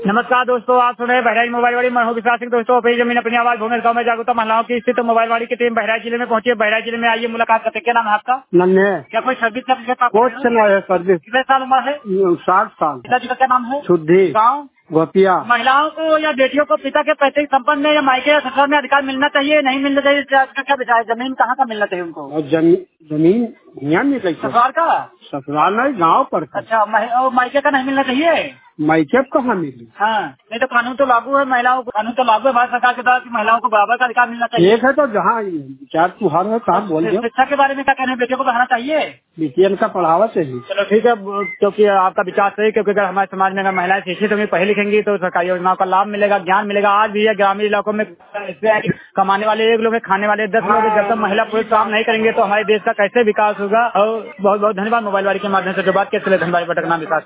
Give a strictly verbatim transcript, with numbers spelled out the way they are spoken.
नमस्कार दोस्तों, आप सुन रहे हैं बहराइच मोबाइल वाली। मैं हूं विश्वास सिंह। दोस्तों, अपनी जमीन अपनी आवाज भूमि गाँव में जागरूकता महिलाओं की स्थित मोबाइल वाली की टीम बहराइच जिले में पहुंची है। बहराइच जिले में आइए, मुलाकात करते हैं। क्या नाम है आपका? नन्हे। क्या कोई सर्विस सर्विस कोच चला है सर्विस। कितने साल उम्र है? साठ साल। पिताजी का क्या नाम है? शुद्धि। गाँव गोपिया। महिलाओं को या बेटियों को पिता के पैतृक संपत्ति में या मायके या ससुराल में अधिकार मिलना चाहिए, नहीं मिलना चाहिए? क्या क्या विचार है? जमीन कहाँ का मिलना चाहिए उनको? और जमी, जमीन यहाँ मिल रही है। ससुराल का? ससुराल नहीं, गाँव पर। अच्छा, महि- और मायके का नहीं मिलना चाहिए? मायके कहाँ मिली? हाँ, नहीं तो कानून तो लागू है महिलाओं को। कानून तो लागू है भारत सरकार के द्वारा कि महिलाओं को बराबर का अधिकार मिलना चाहिए। एक है तो जहाँ विचार तुहार है कहाँ बोल दो। शिक्षा के बारे में क्या कहना है? बेटियों को पढ़ाना चाहिए? बीटीएन का पढ़ावा चाहिए। चलो ठीक है, क्योंकि आपका विचार सही है। क्योंकि अगर हमारे समाज में अगर महिलाएं शिक्षित होंगी, पढ़ी लिखेंगी, तो सरकारी योजनाओं का लाभ मिलेगा, ज्ञान मिलेगा। आज भी है ग्रामीण इलाकों में इससे है कि कमाने वाले एक लोग हैं, खाने वाले दस लोग हैं। जब तक महिला पुरुष काम नहीं करेंगे तो हमारे देश का कैसे विकास होगा। और बहुत बहुत धन्यवाद मोबाइल वाली के माध्यम से जो बात के चले। धन्यवाद। बटक नाम विकास।